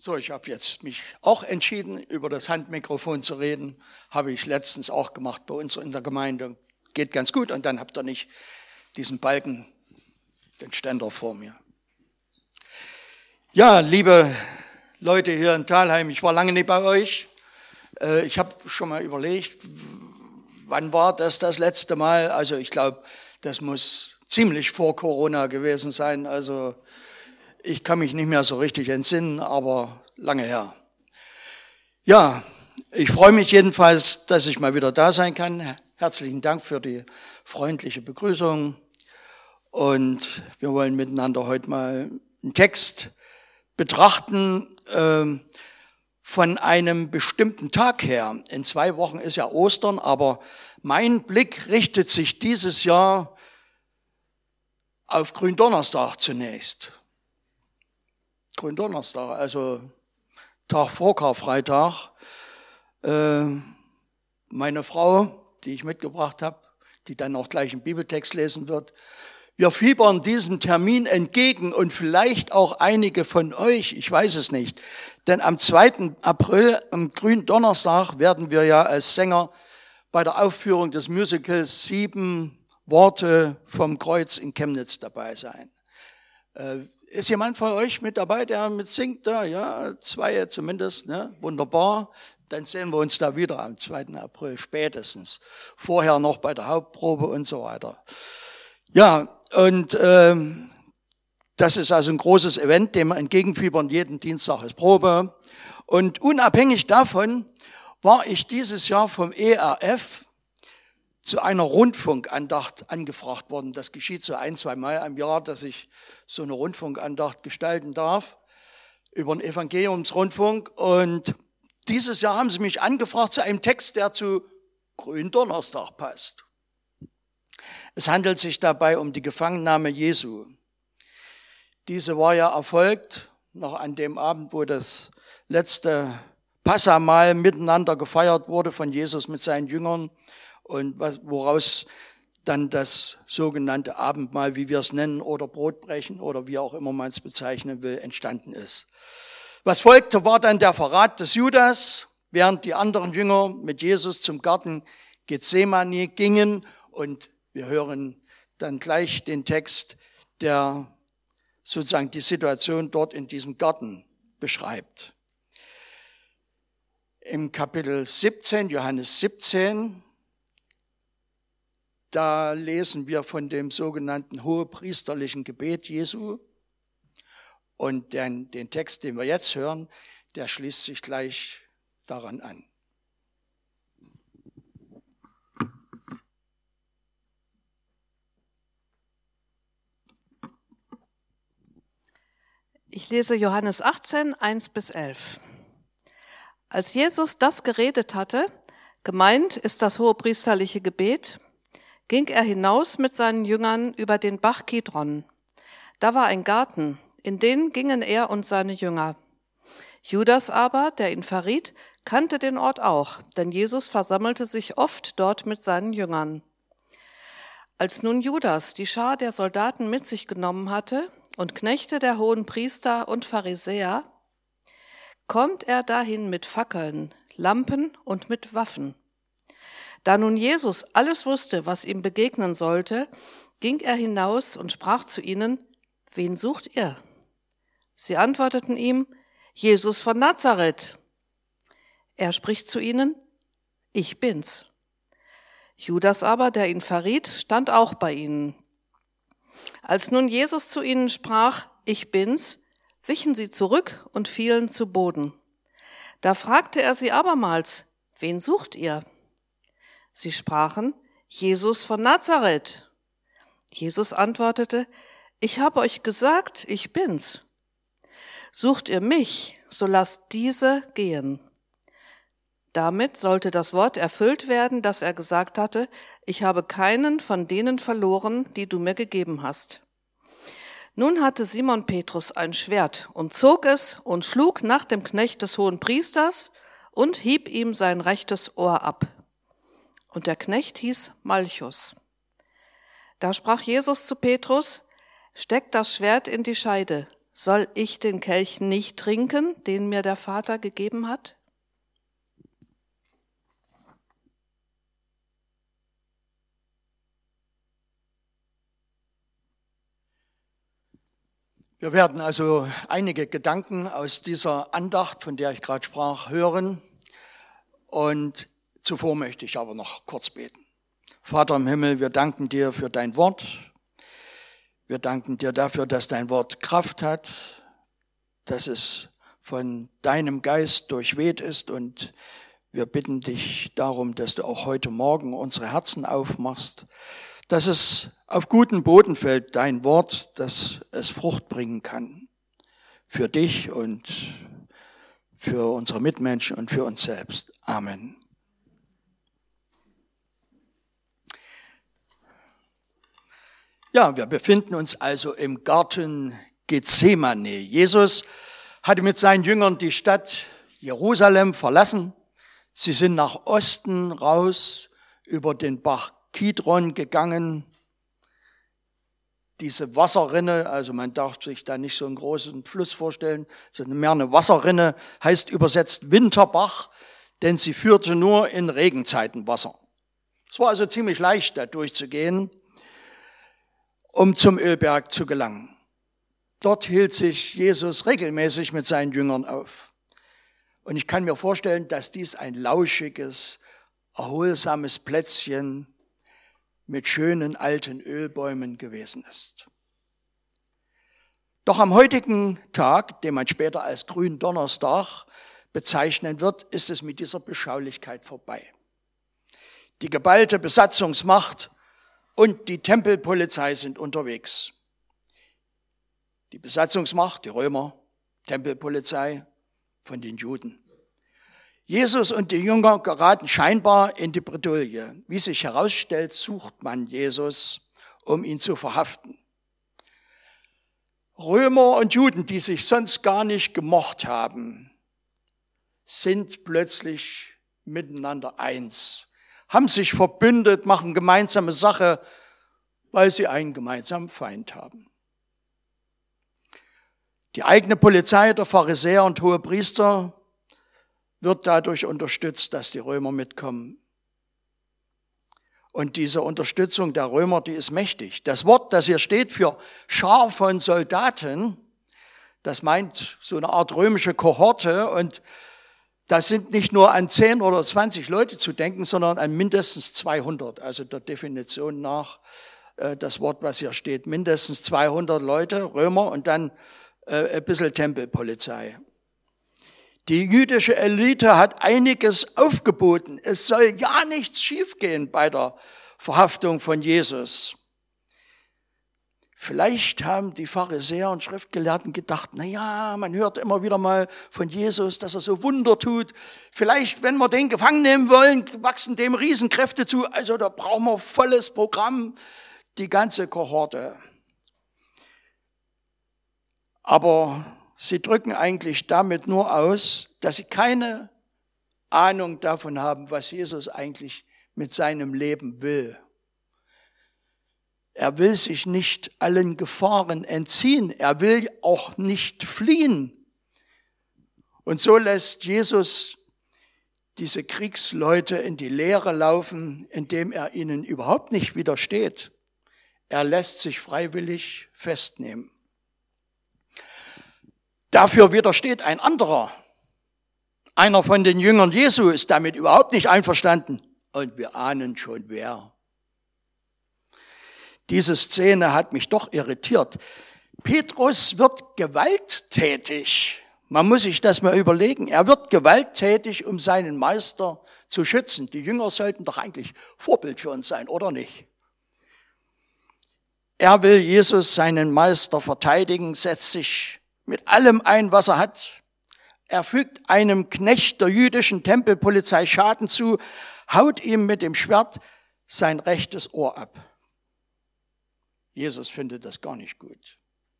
So, ich habe jetzt mich auch entschieden, über das Handmikrofon zu reden. Habe ich letztens auch gemacht bei uns in der Gemeinde. Geht ganz gut und dann habt ihr nicht diesen Balken, den Ständer vor mir. Ja, liebe Leute hier in Thalheim, ich war lange nicht bei euch. Ich habe schon mal überlegt, wann war das letzte Mal? Also ich glaube, das muss ziemlich vor Corona gewesen sein. Also ich kann mich nicht mehr so richtig entsinnen, aber lange her. Ja, ich freue mich jedenfalls, dass ich mal wieder da sein kann. Herzlichen Dank für die freundliche Begrüßung. Und wir wollen miteinander heute mal einen Text betrachten von einem bestimmten Tag her. In 2 Wochen ist ja Ostern, aber mein Blick richtet sich dieses Jahr auf Gründonnerstag zunächst. Gründonnerstag, also Tag vor Karfreitag. Meine Frau, die ich mitgebracht habe, die dann auch gleich einen Bibeltext lesen wird, wir fiebern diesem Termin entgegen und vielleicht auch einige von euch, ich weiß es nicht. Denn am 2. April, am Gründonnerstag, werden wir ja als Sänger bei der Aufführung des Musicals 7 Worte vom Kreuz in Chemnitz dabei sein. Ist jemand von euch mit dabei, der mit singt da? Ja, 2 zumindest, ne? Wunderbar. Dann sehen wir uns da wieder am 2. April spätestens. Vorher noch bei der Hauptprobe und so weiter. Ja, und das ist also ein großes Event, dem wir entgegenfiebern. Jeden Dienstag ist Probe. Und unabhängig davon war ich dieses Jahr vom ERF zu einer Rundfunkandacht angefragt worden. Das geschieht so 1-2 Mal im Jahr, dass ich so eine Rundfunkandacht gestalten darf über den Evangeliumsrundfunk. Und dieses Jahr haben sie mich angefragt zu einem Text, der zu Gründonnerstag passt. Es handelt sich dabei um die Gefangennahme Jesu. Diese war ja erfolgt noch an dem Abend, wo das letzte Passamahl miteinander gefeiert wurde von Jesus mit seinen Jüngern. Und woraus dann das sogenannte Abendmahl, wie wir es nennen, oder Brotbrechen oder wie auch immer man es bezeichnen will, entstanden ist. Was folgte, war dann der Verrat des Judas, während die anderen Jünger mit Jesus zum Garten Gethsemane gingen. Und wir hören dann gleich den Text, der sozusagen die Situation dort in diesem Garten beschreibt. Im Kapitel 17, Johannes 17, da lesen wir von dem sogenannten hohepriesterlichen Gebet Jesu. Und den Text, den wir jetzt hören, der schließt sich gleich daran an. Ich lese Johannes 18, 1-11. Als Jesus das geredet hatte, gemeint ist das hohepriesterliche Gebet, ging er hinaus mit seinen Jüngern über den Bach Kidron. Da war ein Garten, in den gingen er und seine Jünger. Judas aber, der ihn verriet, kannte den Ort auch, denn Jesus versammelte sich oft dort mit seinen Jüngern. Als nun Judas die Schar der Soldaten mit sich genommen hatte und Knechte der hohen Priester und Pharisäer, kommt er dahin mit Fackeln, Lampen und mit Waffen. Da nun Jesus alles wusste, was ihm begegnen sollte, ging er hinaus und sprach zu ihnen: Wen sucht ihr? Sie antworteten ihm: Jesus von Nazareth. Er spricht zu ihnen: Ich bin's. Judas aber, der ihn verriet, stand auch bei ihnen. Als nun Jesus zu ihnen sprach: Ich bin's, wichen sie zurück und fielen zu Boden. Da fragte er sie abermals: Wen sucht ihr? Sie sprachen: Jesus von Nazareth. Jesus antwortete: Ich habe euch gesagt, ich bin's. Sucht ihr mich, so lasst diese gehen. Damit sollte das Wort erfüllt werden, das er gesagt hatte: Ich habe keinen von denen verloren, die du mir gegeben hast. Nun hatte Simon Petrus ein Schwert und zog es und schlug nach dem Knecht des Hohenpriesters und hieb ihm sein rechtes Ohr ab. Und der Knecht hieß Malchus. Da sprach Jesus zu Petrus: Steck das Schwert in die Scheide. soll ich den Kelch nicht trinken, den mir der Vater gegeben hat? Wir werden also einige Gedanken aus dieser Andacht, von der ich gerade sprach, hören. Und zuvor möchte ich aber noch kurz beten. Vater im Himmel, wir danken dir für dein Wort. Wir danken dir dafür, dass dein Wort Kraft hat, dass es von deinem Geist durchweht ist. Und wir bitten dich darum, dass du auch heute Morgen unsere Herzen aufmachst, dass es auf guten Boden fällt, dein Wort, dass es Frucht bringen kann. Für dich und für unsere Mitmenschen und für uns selbst. Amen. Ja, wir befinden uns also im Garten Gethsemane. Jesus hatte mit seinen Jüngern die Stadt Jerusalem verlassen. Sie sind nach Osten raus über den Bach Kidron gegangen. Diese Wasserrinne, also man darf sich da nicht so einen großen Fluss vorstellen, sondern mehr eine Wasserrinne, heißt übersetzt Winterbach, denn sie führte nur in Regenzeiten Wasser. Es war also ziemlich leicht, da durchzugehen, um zum Ölberg zu gelangen. Dort hielt sich Jesus regelmäßig mit seinen Jüngern auf. Und ich kann mir vorstellen, dass dies ein lauschiges, erholsames Plätzchen mit schönen alten Ölbäumen gewesen ist. Doch am heutigen Tag, den man später als Gründonnerstag bezeichnen wird, ist es mit dieser Beschaulichkeit vorbei. Die geballte Besatzungsmacht und die Tempelpolizei sind unterwegs. Die Besatzungsmacht, die Römer, Tempelpolizei von den Juden. Jesus und die Jünger geraten scheinbar in die Bredouille. Wie sich herausstellt, sucht man Jesus, um ihn zu verhaften. Römer und Juden, die sich sonst gar nicht gemocht haben, sind plötzlich miteinander eins, haben sich verbündet, machen gemeinsame Sache, weil sie einen gemeinsamen Feind haben. Die eigene Polizei, der Pharisäer und Hohepriester wird dadurch unterstützt, dass die Römer mitkommen. Und diese Unterstützung der Römer, die ist mächtig. Das Wort, das hier steht für Schar von Soldaten, das meint so eine Art römische Kohorte. Und das sind nicht nur an 10 oder 20 Leute zu denken, sondern an mindestens 200. Also der Definition nach das Wort, was hier steht, mindestens 200 Leute, Römer und dann ein bisschen Tempelpolizei. Die jüdische Elite hat einiges aufgeboten. Es soll ja nichts schiefgehen bei der Verhaftung von Jesus. Vielleicht haben die Pharisäer und Schriftgelehrten gedacht, man hört immer wieder mal von Jesus, dass er so Wunder tut. Vielleicht, wenn wir den gefangen nehmen wollen, wachsen dem Riesenkräfte zu. Also da brauchen wir volles Programm, die ganze Kohorte. Aber sie drücken eigentlich damit nur aus, dass sie keine Ahnung davon haben, was Jesus eigentlich mit seinem Leben will. Er will sich nicht allen Gefahren entziehen. Er will auch nicht fliehen. Und so lässt Jesus diese Kriegsleute in die Leere laufen, indem er ihnen überhaupt nicht widersteht. Er lässt sich freiwillig festnehmen. Dafür widersteht ein anderer. Einer von den Jüngern Jesu ist damit überhaupt nicht einverstanden. Und wir ahnen schon, wer. Diese Szene hat mich doch irritiert. Petrus wird gewalttätig. Man muss sich das mal überlegen. Er wird gewalttätig, um seinen Meister zu schützen. Die Jünger sollten doch eigentlich Vorbild für uns sein, oder nicht? Er will Jesus, seinen Meister, verteidigen, setzt sich mit allem ein, was er hat. Er fügt einem Knecht der jüdischen Tempelpolizei Schaden zu, haut ihm mit dem Schwert sein rechtes Ohr ab. Jesus findet das gar nicht gut.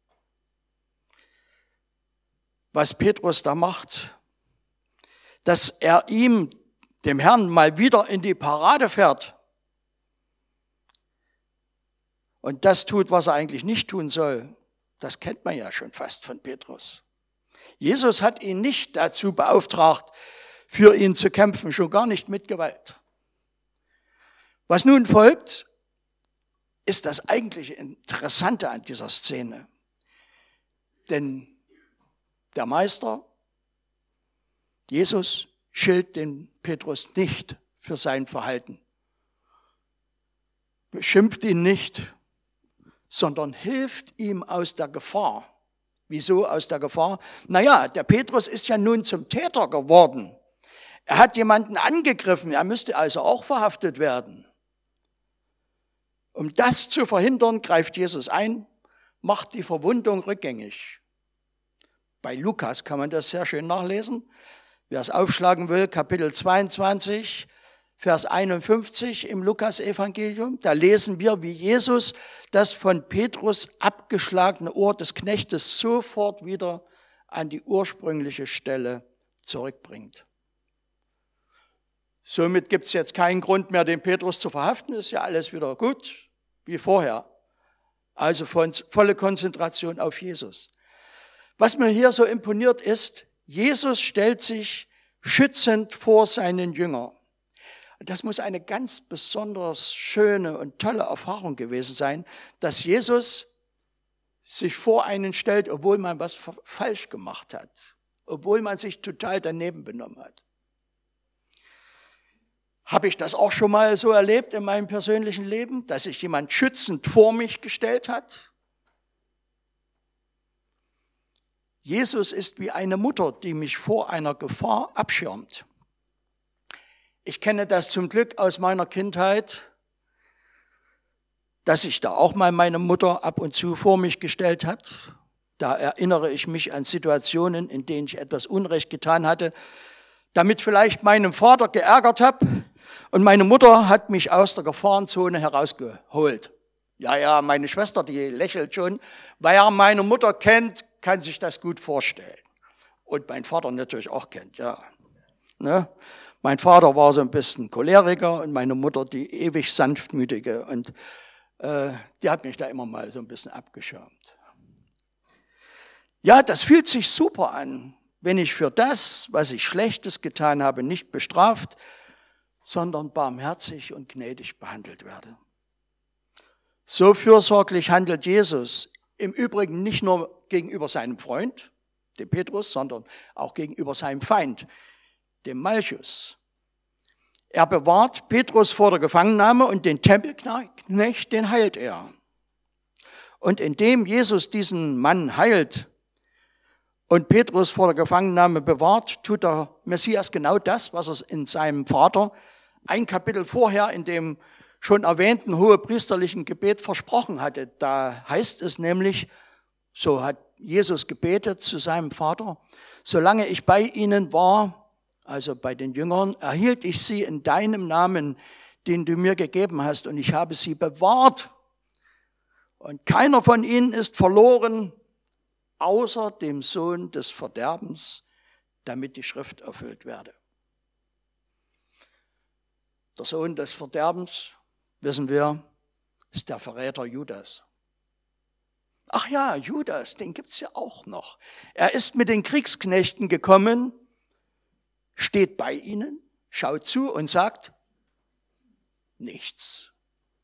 Was Petrus da macht, dass er ihm, dem Herrn, mal wieder in die Parade fährt und das tut, was er eigentlich nicht tun soll, Das kennt man ja schon fast von Petrus. Jesus hat ihn nicht dazu beauftragt, für ihn zu kämpfen, schon gar nicht mit Gewalt. Was nun folgt, ist das eigentliche Interessante an dieser Szene. Denn der Meister, Jesus, schilt den Petrus nicht für sein Verhalten, beschimpft ihn nicht, sondern hilft ihm aus der Gefahr. Wieso aus der Gefahr? Naja, der Petrus ist ja nun zum Täter geworden. Er hat jemanden angegriffen, er müsste also auch verhaftet werden. Um das zu verhindern, greift Jesus ein, macht die Verwundung rückgängig. Bei Lukas kann man das sehr schön nachlesen. Wer es aufschlagen will, Kapitel 22, Vers 51 im Lukas-Evangelium, da lesen wir, wie Jesus das von Petrus abgeschlagene Ohr des Knechtes sofort wieder an die ursprüngliche Stelle zurückbringt. Somit gibt es jetzt keinen Grund mehr, den Petrus zu verhaften, ist ja alles wieder gut, wie vorher. Also volle Konzentration auf Jesus. Was mir hier so imponiert ist, Jesus stellt sich schützend vor seinen Jünger. Das muss eine ganz besonders schöne und tolle Erfahrung gewesen sein, dass Jesus sich vor einen stellt, obwohl man was falsch gemacht hat, obwohl man sich total daneben benommen hat. Habe ich das auch schon mal so erlebt in meinem persönlichen Leben, dass sich jemand schützend vor mich gestellt hat? Jesus ist wie eine Mutter, die mich vor einer Gefahr abschirmt. Ich kenne das zum Glück aus meiner Kindheit, dass sich da auch mal meine Mutter ab und zu vor mich gestellt hat. Da erinnere ich mich an Situationen, in denen ich etwas Unrecht getan hatte, damit vielleicht meinen Vater geärgert habe. Und meine Mutter hat mich aus der Gefahrenzone herausgeholt. Ja, meine Schwester, die lächelt schon. Wer meine Mutter kennt, kann sich das gut vorstellen. Und mein Vater natürlich auch kennt, ja. Ne? Mein Vater war so ein bisschen Choleriker und meine Mutter die ewig sanftmütige. Und die hat mich da immer mal so ein bisschen abgeschirmt. Ja, das fühlt sich super an, wenn ich für das, was ich Schlechtes getan habe, nicht bestraft, sondern barmherzig und gnädig behandelt werde. So fürsorglich handelt Jesus im Übrigen nicht nur gegenüber seinem Freund, dem Petrus, sondern auch gegenüber seinem Feind, dem Malchus. Er bewahrt Petrus vor der Gefangennahme und den Tempelknecht, den heilt er. Und indem Jesus diesen Mann heilt und Petrus vor der Gefangennahme bewahrt, tut der Messias genau das, was er in seinem Vater ein Kapitel vorher in dem schon erwähnten hohepriesterlichen Gebet versprochen hatte. Da heißt es nämlich, so hat Jesus gebetet zu seinem Vater, solange ich bei ihnen war, also bei den Jüngern, erhielt ich sie in deinem Namen, den du mir gegeben hast, und ich habe sie bewahrt. Und keiner von ihnen ist verloren, außer dem Sohn des Verderbens, damit die Schrift erfüllt werde. Der Sohn des Verderbens, wissen wir, ist der Verräter Judas. Ach ja, Judas, den gibt's ja auch noch. Er ist mit den Kriegsknechten gekommen, steht bei ihnen, schaut zu und sagt nichts.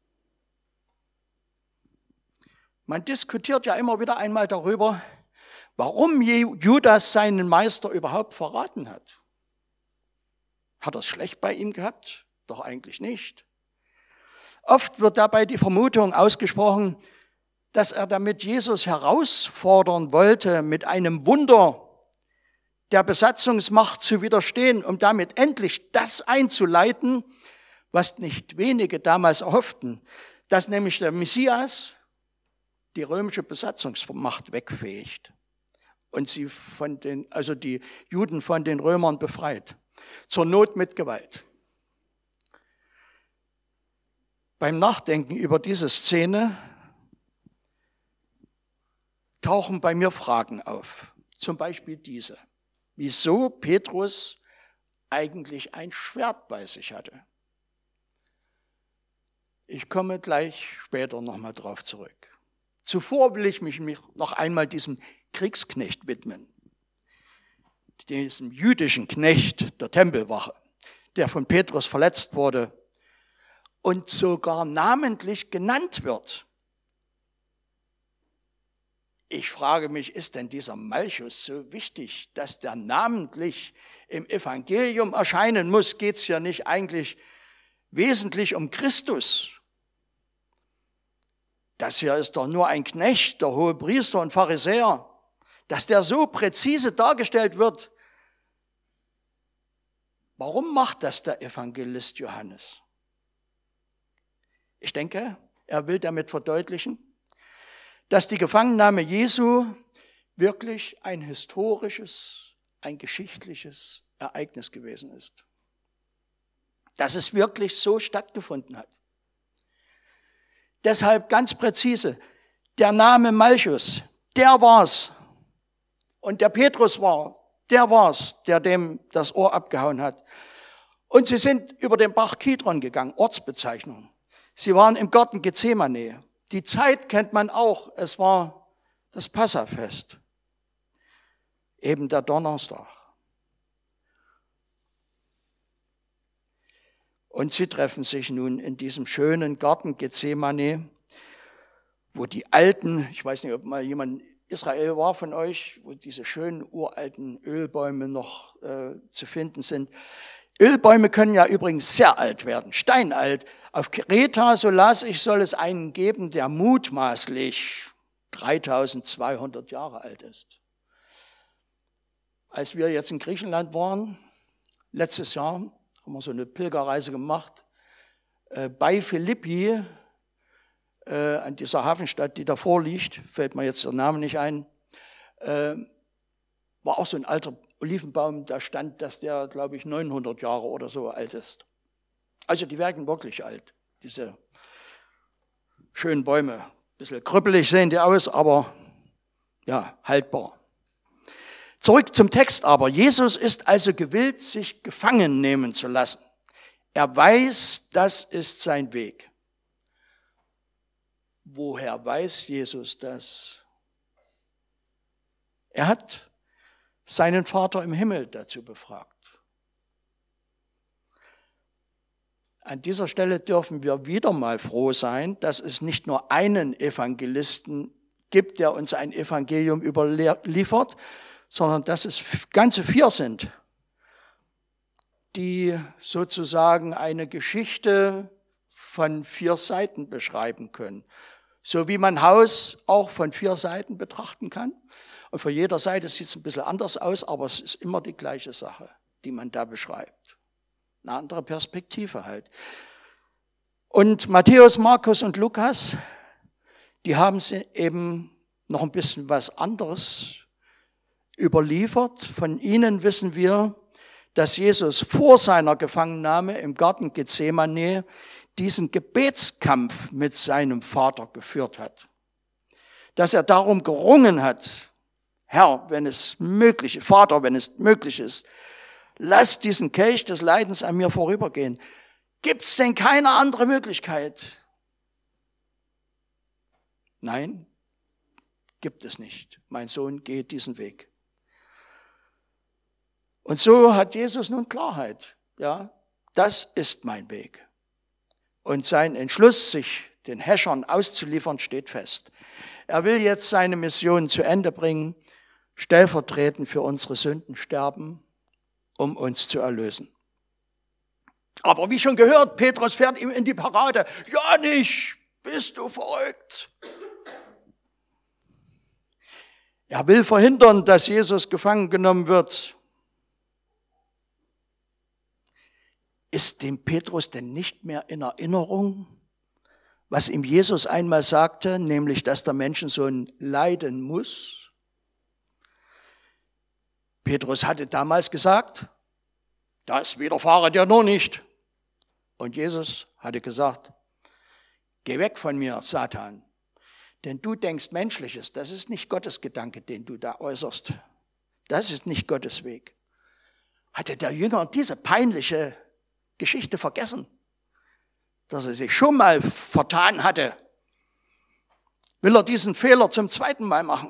Man diskutiert ja immer wieder einmal darüber, warum Judas seinen Meister überhaupt verraten hat. Hat er es schlecht bei ihm gehabt? Doch eigentlich nicht. Oft wird dabei die Vermutung ausgesprochen, dass er damit Jesus herausfordern wollte, mit einem Wunder der Besatzungsmacht zu widerstehen, um damit endlich das einzuleiten, was nicht wenige damals erhofften, dass nämlich der Messias die römische Besatzungsmacht wegfegt und sie die Juden von den Römern befreit. Zur Not mit Gewalt. Beim Nachdenken über diese Szene tauchen bei mir Fragen auf. Zum Beispiel diese. Wieso Petrus eigentlich ein Schwert bei sich hatte. Ich komme gleich später nochmal drauf zurück. Zuvor will ich mich noch einmal diesem Kriegsknecht widmen, diesem jüdischen Knecht der Tempelwache, der von Petrus verletzt wurde und sogar namentlich genannt wird. Ich frage mich, ist denn dieser Malchus so wichtig, dass der namentlich im Evangelium erscheinen muss? Geht es hier nicht eigentlich wesentlich um Christus? Das hier ist doch nur ein Knecht, der Hohepriester und Pharisäer. Dass der so präzise dargestellt wird. Warum macht das der Evangelist Johannes? Ich denke, er will damit verdeutlichen, dass die Gefangennahme Jesu wirklich ein historisches, ein geschichtliches Ereignis gewesen ist. Dass es wirklich so stattgefunden hat. Deshalb ganz präzise, der Name Malchus, der war's. Und der Petrus der war's, der dem das Ohr abgehauen hat. Und sie sind über den Bach Kidron gegangen, Ortsbezeichnung. Sie waren im Garten Gethsemane. Die Zeit kennt man auch, es war das Passafest, eben der Donnerstag. Und sie treffen sich nun in diesem schönen Garten Gethsemane, wo die alten, ich weiß nicht, ob mal jemand in Israel war von euch, wo diese schönen uralten Ölbäume noch zu finden sind. Ölbäume können ja übrigens sehr alt werden, steinalt. Auf Kreta, so las ich, soll es einen geben, der mutmaßlich 3200 Jahre alt ist. Als wir jetzt in Griechenland waren, letztes Jahr, haben wir so eine Pilgerreise gemacht, bei Philippi, an dieser Hafenstadt, die davor liegt, fällt mir jetzt der Name nicht ein, war auch so ein alter Olivenbaum, da stand, dass der, glaube ich, 900 Jahre oder so alt ist. Also die werden wirklich alt, diese schönen Bäume. Ein bisschen krüppelig sehen die aus, aber ja, haltbar. Zurück zum Text aber. Jesus ist also gewillt, sich gefangen nehmen zu lassen. Er weiß, das ist sein Weg. Woher weiß Jesus das? Er hat seinen Vater im Himmel dazu befragt. An dieser Stelle dürfen wir wieder mal froh sein, dass es nicht nur einen Evangelisten gibt, der uns ein Evangelium überliefert, sondern dass es ganze 4 sind, die sozusagen eine Geschichte von 4 Seiten beschreiben können. So wie man Haus auch von 4 Seiten betrachten kann. Und von jeder Seite sieht es ein bisschen anders aus, aber es ist immer die gleiche Sache, die man da beschreibt. Eine andere Perspektive halt. Und Matthäus, Markus und Lukas, die haben sie eben noch ein bisschen was anderes überliefert. Von ihnen wissen wir, dass Jesus vor seiner Gefangennahme im Garten Gethsemane diesen Gebetskampf mit seinem Vater geführt hat. Dass er darum gerungen hat, Herr, wenn es möglich ist, Vater, wenn es möglich ist, lass diesen Kelch des Leidens an mir vorübergehen. Gibt es denn keine andere Möglichkeit? Nein, gibt es nicht. Mein Sohn geht diesen Weg. Und so hat Jesus nun Klarheit. Ja, das ist mein Weg. Und sein Entschluss, sich den Häschern auszuliefern, steht fest. Er will jetzt seine Mission zu Ende bringen, stellvertretend für unsere Sünden sterben, um uns zu erlösen. Aber wie schon gehört, Petrus fährt ihm in die Parade. Ja nicht, bist du verrückt? Er will verhindern, dass Jesus gefangen genommen wird. Ist dem Petrus denn nicht mehr in Erinnerung, was ihm Jesus einmal sagte, nämlich, dass der Menschensohn leiden muss? Petrus hatte damals gesagt, das widerfahre dir nur nicht. Und Jesus hatte gesagt, geh weg von mir, Satan, denn du denkst Menschliches, das ist nicht Gottes Gedanke, den du da äußerst. Das ist nicht Gottes Weg. Hatte der Jünger diese peinliche Geschichte vergessen, dass er sich schon mal vertan hatte. will er diesen Fehler zum zweiten Mal machen.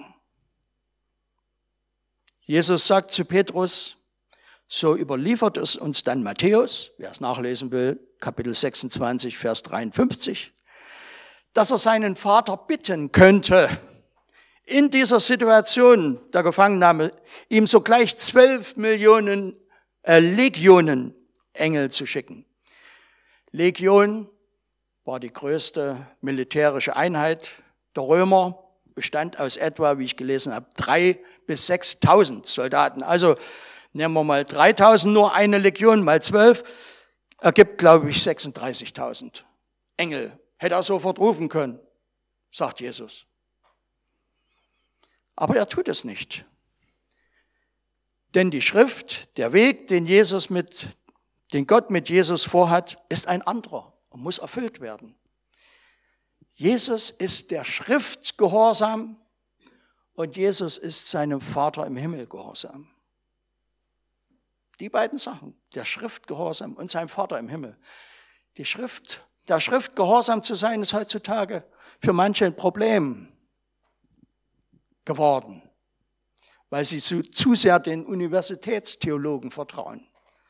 Jesus sagt zu Petrus, so überliefert es uns dann Matthäus, wer es nachlesen will, Kapitel 26, Vers 53, dass er seinen Vater bitten könnte, in dieser Situation der Gefangennahme ihm sogleich 12 Legionen Engel zu schicken. Legion war die größte militärische Einheit der Römer, bestand aus etwa, wie ich gelesen habe, 3.000 bis 6.000 Soldaten. Also nehmen wir mal 3.000, nur eine Legion mal 12, ergibt, glaube ich, 36.000 Engel. Hätte er sofort rufen können, sagt Jesus. Aber er tut es nicht. Denn die Schrift, der Weg, den Gott mit Jesus vorhat, ist ein anderer und muss erfüllt werden. Jesus ist der Schrift gehorsam und Jesus ist seinem Vater im Himmel gehorsam. Die beiden Sachen, der Schrift gehorsam und seinem Vater im Himmel. Der Schrift gehorsam zu sein, ist heutzutage für manche ein Problem geworden, weil sie zu sehr den Universitätstheologen vertrauen.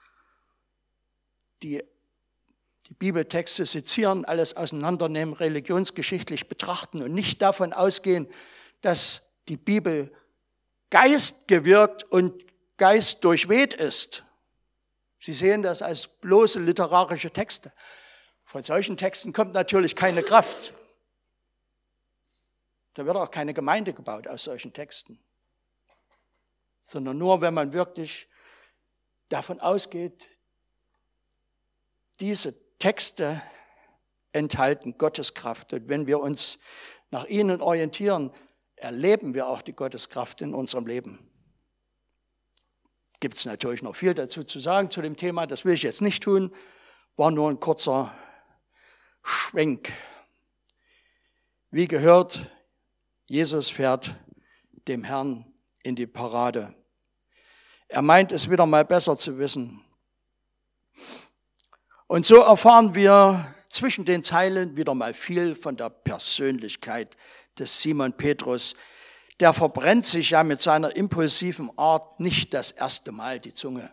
Die Bibeltexte sezieren, alles auseinandernehmen, religionsgeschichtlich betrachten und nicht davon ausgehen, dass die Bibel geistgewirkt und geistdurchweht ist. Sie sehen das als bloße literarische Texte. Von solchen Texten kommt natürlich keine Kraft. Da wird auch keine Gemeinde gebaut aus solchen Texten. Sondern nur, wenn man wirklich davon ausgeht, diese Texte enthalten Gotteskraft. Und wenn wir uns nach ihnen orientieren, erleben wir auch die Gotteskraft in unserem Leben. Gibt es natürlich noch viel dazu zu sagen zu dem Thema, das will ich jetzt nicht tun, war nur ein kurzer Schwenk. Wie gehört, Jesus fährt dem Herrn in die Parade. Er meint es wieder mal besser zu wissen. Und so erfahren wir zwischen den Zeilen wieder mal viel von der Persönlichkeit des Simon Petrus. Der verbrennt sich ja mit seiner impulsiven Art nicht das erste Mal die Zunge.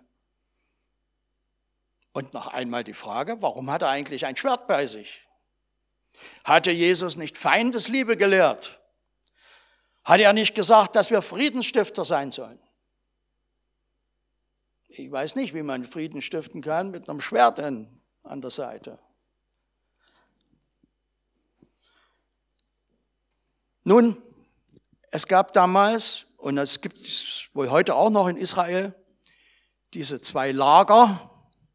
Und noch einmal die Frage, warum hat er eigentlich ein Schwert bei sich? Hatte Jesus nicht Feindesliebe gelehrt? Hat er nicht gesagt, dass wir Friedensstifter sein sollen? Ich weiß nicht, wie man Frieden stiften kann mit einem Schwert an der Seite. Nun, es gab damals, und es gibt es wohl heute auch noch in Israel, diese zwei Lager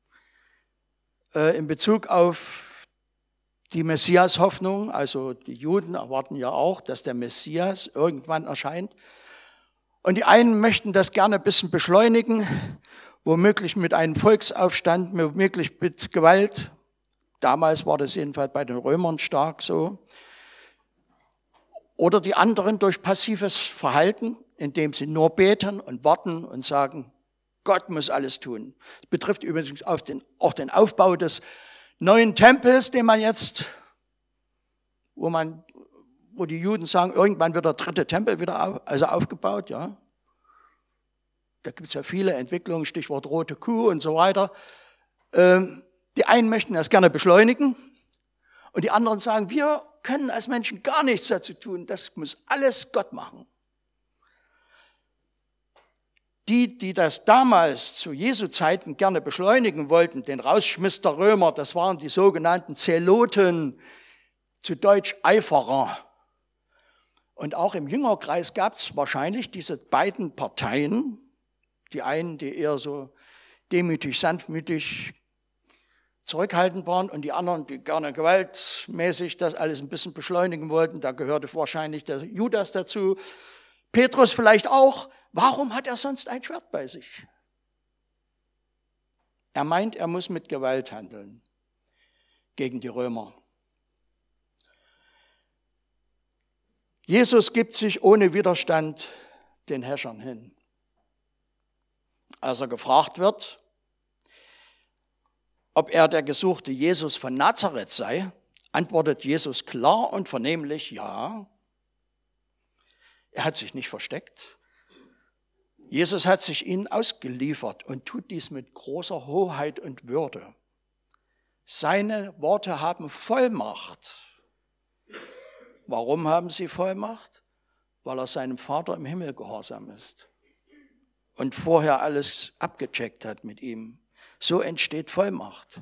in Bezug auf die Messias-Hoffnung. Also die Juden erwarten ja auch, dass der Messias irgendwann erscheint. Und die einen möchten das gerne ein bisschen beschleunigen, womöglich mit einem Volksaufstand, womöglich mit Gewalt. Damals war das jedenfalls bei den Römern stark so. Oder die anderen durch passives Verhalten, indem sie nur beten und warten und sagen, Gott muss alles tun. Das betrifft übrigens auch den Aufbau des neuen Tempels, den man jetzt, wo die Juden sagen, irgendwann wird der dritte Tempel wieder aufgebaut, ja. Da gibt es ja viele Entwicklungen, Stichwort rote Kuh und so weiter. Die einen möchten das gerne beschleunigen und die anderen sagen, wir können als Menschen gar nichts dazu tun, das muss alles Gott machen. Die das damals zu Jesu Zeiten gerne beschleunigen wollten, den Rausschmiss der Römer, das waren die sogenannten Zeloten, zu Deutsch Eiferer. Und auch im Jüngerkreis gab es wahrscheinlich diese beiden Parteien, die einen, die eher so demütig, sanftmütig, zurückhaltend waren und die anderen, die gerne gewaltmäßig das alles ein bisschen beschleunigen wollten. Da gehörte wahrscheinlich der Judas dazu, Petrus vielleicht auch. Warum hat er sonst ein Schwert bei sich? Er meint, er muss mit Gewalt handeln gegen die Römer. Jesus gibt sich ohne Widerstand den Herrschern hin. Als er gefragt wird, ob er der gesuchte Jesus von Nazareth sei, antwortet Jesus klar und vernehmlich, ja, Er hat sich nicht versteckt. Jesus hat sich ihnen ausgeliefert und tut dies mit großer Hoheit und Würde. Seine Worte haben Vollmacht. Warum haben sie Vollmacht? Weil er seinem Vater im Himmel gehorsam ist und vorher alles abgecheckt hat mit ihm. So entsteht Vollmacht.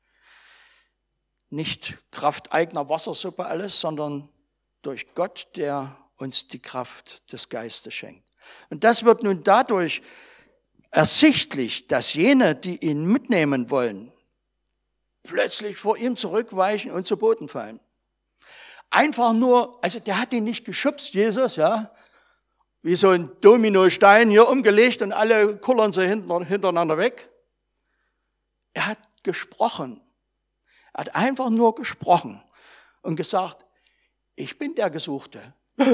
Nicht Kraft eigener Wassersuppe alles, sondern durch Gott, der uns die Kraft des Geistes schenkt. Und das wird nun dadurch ersichtlich, dass jene, die ihn mitnehmen wollen, plötzlich vor ihm zurückweichen und zu Boden fallen. Einfach nur, also der hat ihn nicht geschubst, Jesus, ja, wie so ein Dominostein hier umgelegt und alle kullern so hintereinander weg. Er hat gesprochen. Er hat einfach nur gesprochen und gesagt, ich bin der Gesuchte.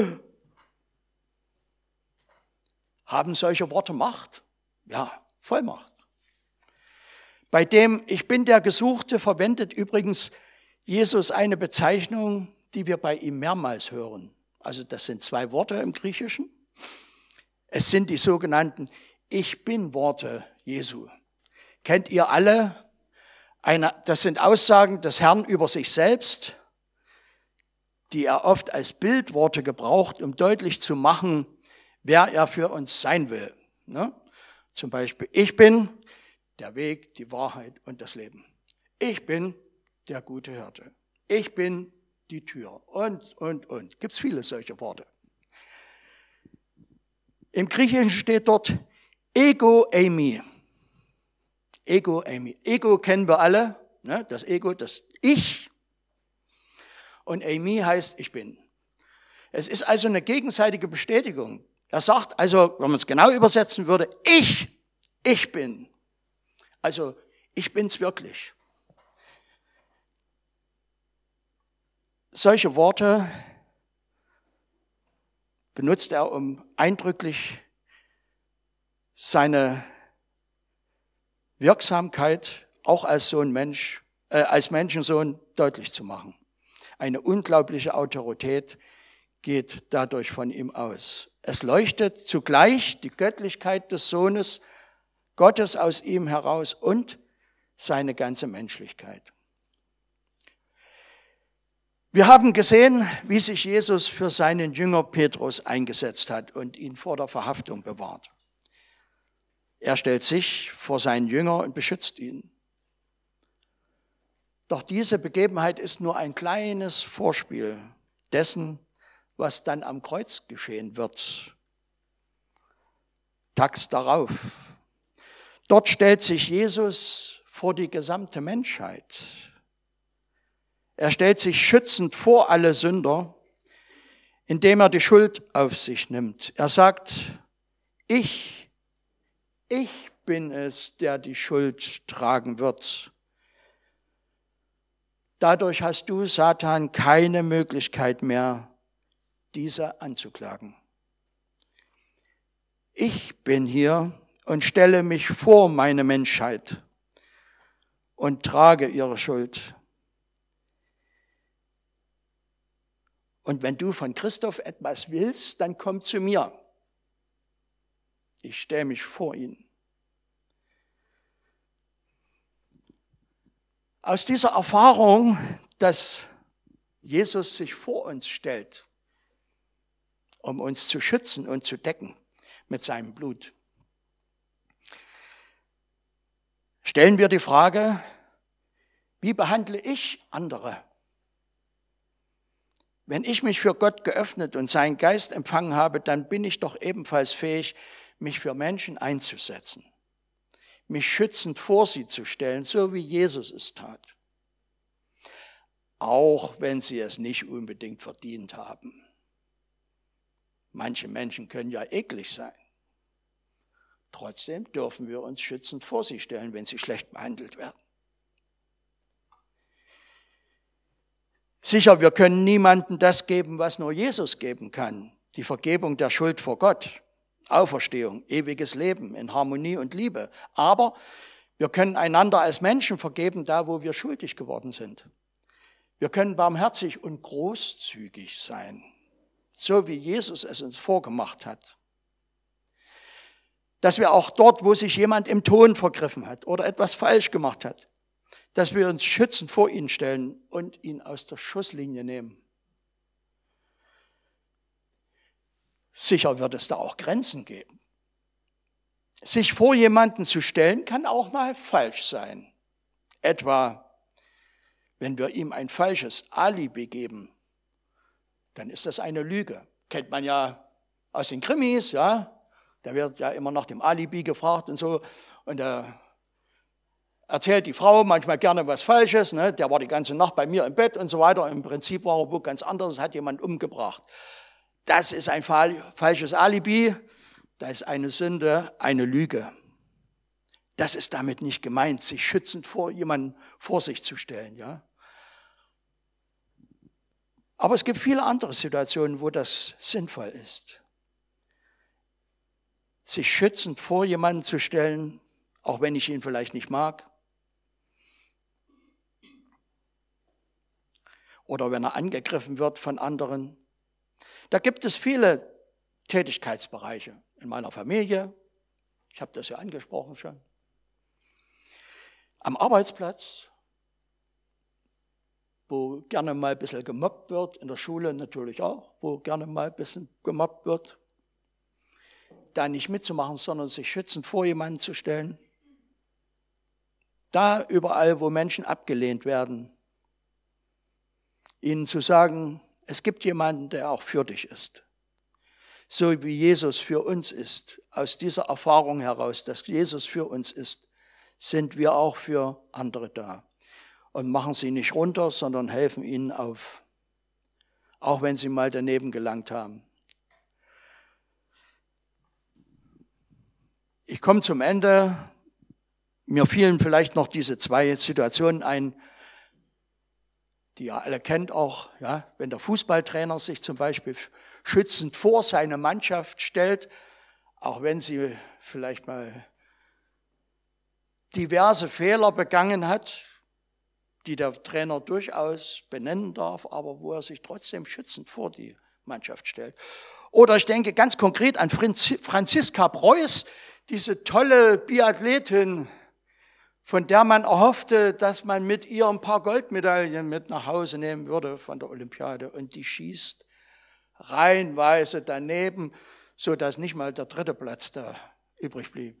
Haben solche Worte Macht? Ja, Vollmacht. Bei dem Ich bin der Gesuchte verwendet übrigens Jesus eine Bezeichnung, die wir bei ihm mehrmals hören. Also das sind 2 Worte im Griechischen. Es sind die sogenannten Ich bin Worte Jesu. Kennt ihr alle? Das sind Aussagen des Herrn über sich selbst, die er oft als Bildworte gebraucht, um deutlich zu machen, wer er für uns sein will. Ne? Zum Beispiel, ich bin der Weg, die Wahrheit und das Leben. Ich bin der gute Hirte. Ich bin die Tür und. Gibt's viele solche Worte. Im Griechischen steht dort Ego eimi. Ego eimi. Ego kennen wir alle, ne? Das Ego, das Ich. Und eimi heißt ich bin. Es ist also eine gegenseitige Bestätigung. Er sagt also, wenn man es genau übersetzen würde, ich bin. Also ich bin's wirklich. Solche Worte benutzt er, um eindrücklich seine Wirksamkeit auch als Menschensohn deutlich zu machen. Eine unglaubliche Autorität geht dadurch von ihm aus. Es leuchtet zugleich die Göttlichkeit des Sohnes Gottes aus ihm heraus und seine ganze Menschlichkeit. Wir haben gesehen, wie sich Jesus für seinen Jünger Petrus eingesetzt hat und ihn vor der Verhaftung bewahrt. Er stellt sich vor seinen Jünger und beschützt ihn. Doch diese Begebenheit ist nur ein kleines Vorspiel dessen, was dann am Kreuz geschehen wird. Tags darauf. Dort stellt sich Jesus vor die gesamte Menschheit. Er stellt sich schützend vor alle Sünder, indem er die Schuld auf sich nimmt. Er sagt, ich bin es, der die Schuld tragen wird. Dadurch hast du, Satan, keine Möglichkeit mehr, diese anzuklagen. Ich bin hier und stelle mich vor meine Menschheit und trage ihre Schuld. Und wenn du von Christoph etwas willst, dann komm zu mir. Ich stelle mich vor ihn. Aus dieser Erfahrung, dass Jesus sich vor uns stellt, um uns zu schützen und zu decken mit seinem Blut, stellen wir die Frage, wie behandle ich andere? Wenn ich mich für Gott geöffnet und seinen Geist empfangen habe, dann bin ich doch ebenfalls fähig, mich für Menschen einzusetzen, mich schützend vor sie zu stellen, so wie Jesus es tat. Auch wenn sie es nicht unbedingt verdient haben. Manche Menschen können ja eklig sein. Trotzdem dürfen wir uns schützend vor sie stellen, wenn sie schlecht behandelt werden. Sicher, wir können niemandem das geben, was nur Jesus geben kann. Die Vergebung der Schuld vor Gott, Auferstehung, ewiges Leben in Harmonie und Liebe. Aber wir können einander als Menschen vergeben, da wo wir schuldig geworden sind. Wir können barmherzig und großzügig sein. so wie Jesus es uns vorgemacht hat. Dass wir auch dort, wo sich jemand im Ton vergriffen hat oder etwas falsch gemacht hat, dass wir uns schützend vor ihn stellen und ihn aus der Schusslinie nehmen. Sicher wird es da auch Grenzen geben. Sich vor jemanden zu stellen, kann auch mal falsch sein. Etwa, wenn wir ihm ein falsches Alibi geben, dann ist das eine Lüge. Kennt man ja aus den Krimis, ja. Da wird ja immer nach dem Alibi gefragt und so. Und da erzählt die Frau manchmal gerne was Falsches. Ne? Der war die ganze Nacht bei mir im Bett und so weiter. Im Prinzip war er wo ganz anderes, hat jemand umgebracht. Das ist ein falsches Alibi. Das ist eine Sünde, eine Lüge. Das ist damit nicht gemeint, sich schützend vor jemanden vor sich zu stellen. Ja? Aber es gibt viele andere Situationen, wo das sinnvoll ist. Sich schützend vor jemanden zu stellen, auch wenn ich ihn vielleicht nicht mag. Oder wenn er angegriffen wird von anderen. Da gibt es viele Tätigkeitsbereiche in meiner Familie. Ich habe das ja angesprochen schon. Am Arbeitsplatz, wo gerne mal ein bisschen gemobbt wird, in der Schule natürlich auch, wo gerne mal ein bisschen gemobbt wird. Da nicht mitzumachen, sondern sich schützend vor jemanden zu stellen. Da überall, wo Menschen abgelehnt werden, ihnen zu sagen, es gibt jemanden, der auch für dich ist. So wie Jesus für uns ist, aus dieser Erfahrung heraus, dass Jesus für uns ist, sind wir auch für andere da. Und machen sie nicht runter, sondern helfen ihnen auf, auch wenn sie mal daneben gelangt haben. Ich komme zum Ende. Mir fielen vielleicht noch diese zwei Situationen ein, die ihr alle kennt auch, ja, wenn der Fußballtrainer sich zum Beispiel schützend vor seine Mannschaft stellt, auch wenn sie vielleicht mal diverse Fehler begangen hat, die der Trainer durchaus benennen darf, aber wo er sich trotzdem schützend vor die Mannschaft stellt. Oder ich denke ganz konkret an Franziska Preuß, diese tolle Biathletin, von der man erhoffte, dass man mit ihr ein paar Goldmedaillen mit nach Hause nehmen würde von der Olympiade. Und die schießt reihenweise daneben, sodass nicht mal der dritte Platz da übrig blieb.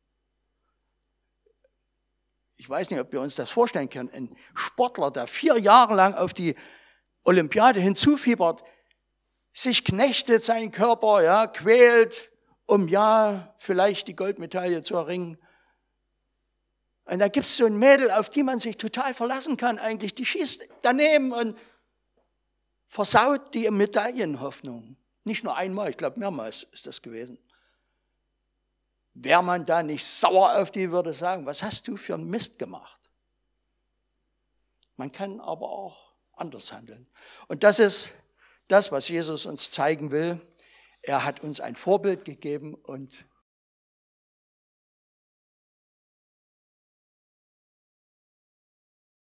Ich weiß nicht, ob wir uns das vorstellen können. Ein Sportler, der 4 Jahre lang auf die Olympiade hinzufiebert, sich knechtet, seinen Körper, ja, quält, um ja vielleicht die Goldmedaille zu erringen. Und da gibt es so ein Mädel, auf die man sich total verlassen kann eigentlich. Die schießt daneben und versaut die Medaillenhoffnung. Nicht nur einmal, ich glaube mehrmals ist das gewesen. Wäre man da nicht sauer auf die, würde sagen, was hast du für einen Mist gemacht? Man kann aber auch anders handeln. Und das ist das, was Jesus uns zeigen will. Er hat uns ein Vorbild gegeben und